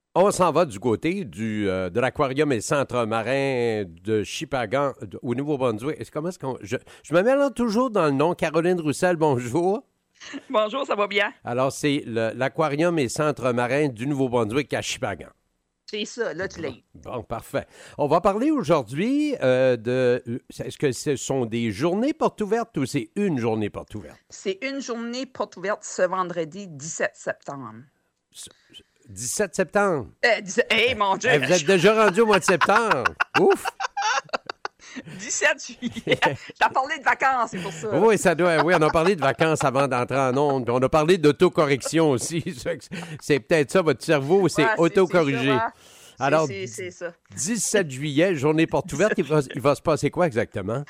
On s'en va du côté de l'aquarium et centre marin de Shippagan au Nouveau-Brunswick. Comment est-ce qu'on... Je me mélange toujours dans le nom. Caroline Roussel, bonjour. Bonjour, ça va bien? Alors, c'est l'aquarium et centre marin du Nouveau-Brunswick à Shippagan. C'est ça, là, tu l'as eu. Bon, parfait. On va parler aujourd'hui de... Est-ce que ce sont des journées portes ouvertes ou c'est une journée porte ouverte? C'est une journée porte ouverte ce vendredi 17 septembre. 17 septembre. Hey, mon Dieu! Vous êtes déjà rendu au mois de septembre. Ouf! 17 juillet. Je t'ai parlé de vacances, c'est pour ça. Oui, ça doit. Oui, on a parlé de vacances avant d'entrer en onde. Puis on a parlé d'autocorrection aussi. C'est peut-être ça, votre cerveau s'est autocorrigé. Alors, c'est ça. 17 juillet, journée porte ouverte. Il va se passer quoi exactement?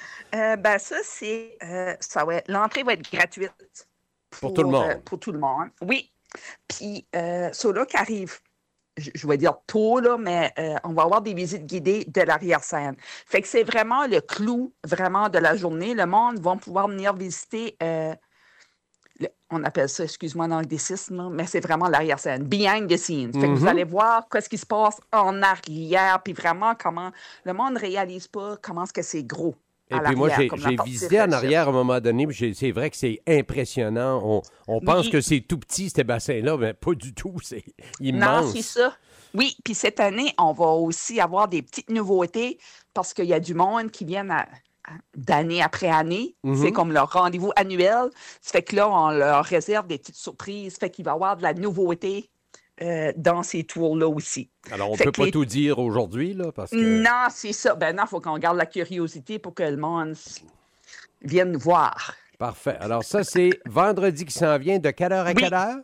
L'entrée va être gratuite. Pour tout le monde? Pour tout le monde, oui. Puis, ceux-là qui arrivent, je vais dire tôt, là, mais on va avoir des visites guidées de l'arrière-scène. Fait que c'est vraiment le clou, vraiment, de la journée. Le monde va pouvoir venir visiter, on appelle ça, excuse-moi l'anglicisme, mais c'est vraiment l'arrière-scène, behind the scenes. Fait que vous allez voir ce qui se passe en arrière, puis vraiment comment le monde ne réalise pas comment est-ce que c'est gros. Et puis moi, j'ai visité en arrière à un moment donné, puis c'est vrai que c'est impressionnant. On pense que c'est tout petit, ces bassins-là, mais pas du tout, c'est immense. Non, c'est ça. Oui, puis cette année, on va aussi avoir des petites nouveautés parce qu'il y a du monde qui vient d'année après année. C'est comme leur rendez-vous annuel. Ça fait que là, on leur réserve des petites surprises. Ça fait qu'il va y avoir de la nouveauté dans ces tours-là aussi. Alors, on ne peut pas tout dire aujourd'hui, là, parce que... Non, c'est ça. Ben non, il faut qu'on garde la curiosité pour que le monde vienne nous voir. Parfait. Alors, ça, c'est vendredi qui s'en vient. De quelle heure à quelle heure?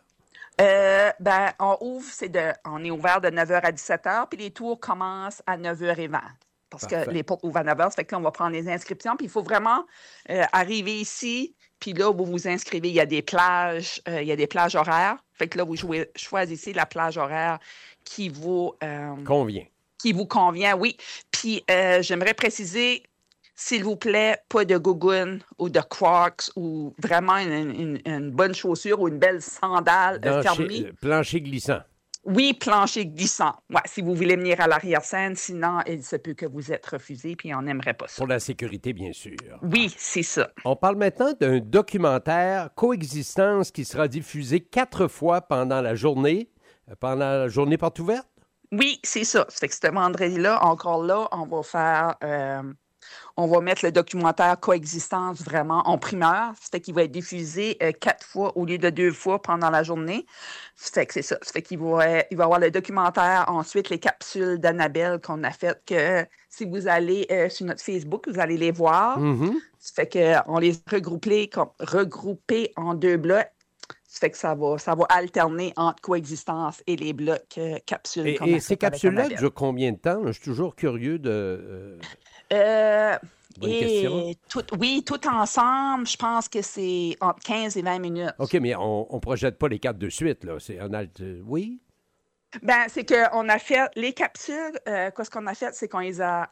On est ouvert de 9h à 17h, puis les tours commencent à 9h20. Parce que les portes ouvrent à 9h, ça fait que là, on va prendre les inscriptions. Puis il faut vraiment arriver ici, puis là, vous vous inscrivez. Il y a des plages horaires. Fait que là, vous choisissez la plage horaire qui vous... convient. Qui vous convient, oui. Puis j'aimerais préciser, s'il vous plaît, pas de gougounes ou de Crocs ou vraiment une bonne chaussure ou une belle sandale fermée. Plancher glissant. Oui, plancher glissant. Ouais, si vous voulez venir à l'arrière-scène, sinon, il se peut que vous êtes refusé, puis on n'aimerait pas ça. Pour la sécurité, bien sûr. Oui, c'est ça. On parle maintenant d'un documentaire Coexistence qui sera diffusé 4 fois pendant la journée porte ouverte? Oui, c'est ça. Ça fait que ce vendredi-là, encore là, on va faire... on va mettre le documentaire Coexistence vraiment en primeur. Ça fait qu'il va être diffusé 4 fois au lieu de 2 fois pendant la journée. Ça fait que c'est ça. Ça fait qu'il va y avoir le documentaire, ensuite les capsules d'Annabelle qu'on a faites, que si vous allez sur notre Facebook, vous allez les voir. Ça fait qu'on les regroupés en 2 blocs. Ça fait que ça va alterner entre Coexistence et les blocs capsules. Et ces capsules-là durent combien de temps? Je suis toujours curieux de... Bonne question. Tout ensemble, je pense que c'est entre 15 et 20 minutes. OK, mais on ne projette pas les 4 de suite, là. C'est oui? Ben, c'est qu'on a fait les capsules. Ce qu'on a fait, c'est qu'on les a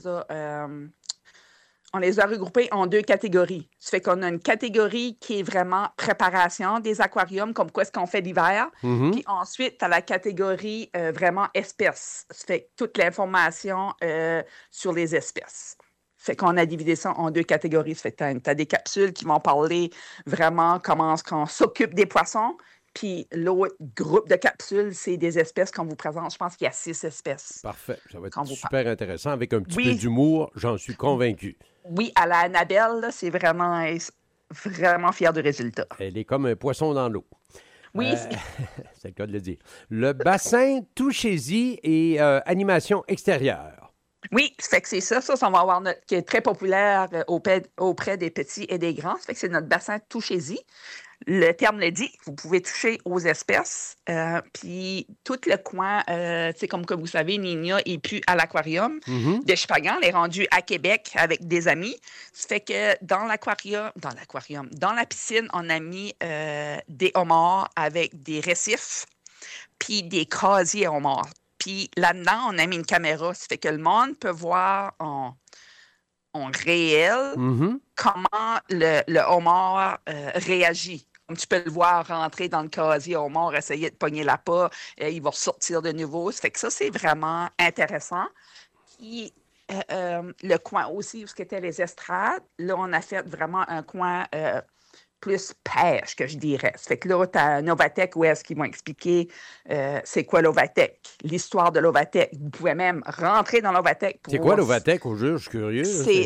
regroupés en 2 catégories. Ça fait qu'on a une catégorie qui est vraiment préparation des aquariums, comme quoi est-ce qu'on fait l'hiver. Puis ensuite, tu as la catégorie vraiment espèces. Ça fait toute l'information sur les espèces. Fait qu'on a divisé ça en 2 catégories. Ça fait que tu as des capsules qui vont parler vraiment comment est-ce qu'on s'occupe des poissons. Puis l'autre groupe de capsules, c'est des espèces qu'on vous présente. Je pense qu'il y a 6 espèces. Parfait. Ça va être super intéressant. Avec un petit peu d'humour, j'en suis convaincu. Oui, à la Annabelle, là, c'est vraiment fier du résultat. Elle est comme un poisson dans l'eau. Oui. C'est le cas de le dire. Le bassin Touchez-y et animation extérieure. Oui, ça fait que c'est ça. Ça, on va avoir qui est très populaire auprès des petits et des grands. Ça fait que c'est notre bassin Touchez-y. Le terme le dit, vous pouvez toucher aux espèces. Puis tout le coin, comme que vous savez, Nina est plus à l'aquarium de Shippagan. Elle est rendue à Québec avec des amis. Ça fait que dans la piscine, on a mis des homards avec des récifs puis des casiers à homards. Puis là-dedans, on a mis une caméra. Ça fait que le monde peut voir en réel comment le homard réagit. tu peux le voir rentrer dans le casier au mort, essayer de pogner la pas, il va ressortir de nouveau. Ça fait que ça, c'est vraiment intéressant. Puis, le coin aussi où étaient les estrades, là, on a fait vraiment un coin plus pêche, que je dirais. Ça fait que là, tu as Novatech où est-ce qu'ils vont expliquer c'est quoi l'Ovatech, l'histoire de l'Ovatech. Vous pouvez même rentrer dans l'Ovatech. C'est quoi l'Ovatech au jeu? Je suis curieux.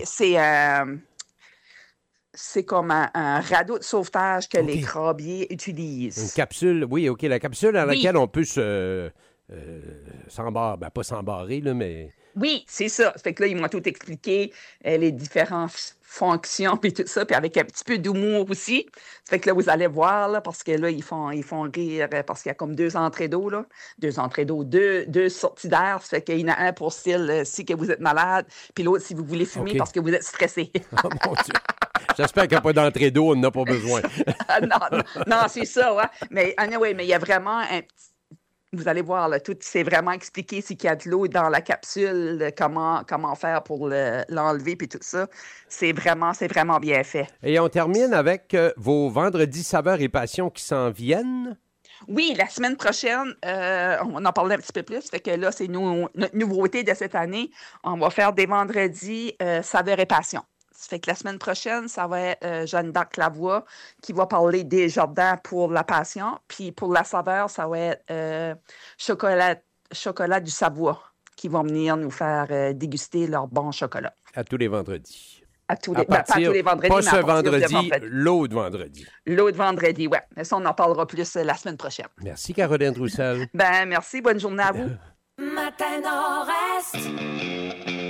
C'est comme un radeau de sauvetage que les crabiers utilisent. Une capsule, oui, OK. La capsule dans laquelle on peut s'embarrer, pas s'embarrer, là, mais... Oui, c'est ça. Ça fait que là, ils m'ont tout expliqué, les différentes fonctions, puis tout ça, puis avec un petit peu d'humour aussi. Ça fait que là, vous allez voir, là, parce que là, ils font rire, parce qu'il y a comme 2 entrées d'eau, là. 2 entrées d'eau, deux sorties d'air. Ça fait qu'il y en a un pour style si que vous êtes malade, puis l'autre si vous voulez fumer parce que vous êtes stressé. Oh mon Dieu! J'espère qu'il n'y a pas d'entrée d'eau, on n'en a pas besoin. non, c'est ça, ouais. Mais anyway, mais il y a vraiment un petit... Vous allez voir, là, tout c'est vraiment expliqué s'il y a de l'eau dans la capsule, comment faire pour l'enlever, puis tout ça. C'est vraiment bien fait. Et on termine avec vos vendredis saveurs et passions qui s'en viennent. Oui, la semaine prochaine, on en parlait un petit peu plus. Fait que là, c'est notre nouveauté de cette année. On va faire des vendredis saveurs et passions. Ça fait que la semaine prochaine, ça va être Jeanne d'Arc Lavoie qui va parler des jardins pour la passion. Puis pour la saveur, ça va être chocolat du Savoie qui vont venir nous faire déguster leur bon chocolat. À tous les vendredis. Pas tous les vendredis, pas mais ce vendredi, l'autre vendredi. L'autre vendredi, oui. Mais ça, on en parlera plus la semaine prochaine. Merci, Caroline Roussel. Merci. Bonne journée à vous. Matin Nord-Est.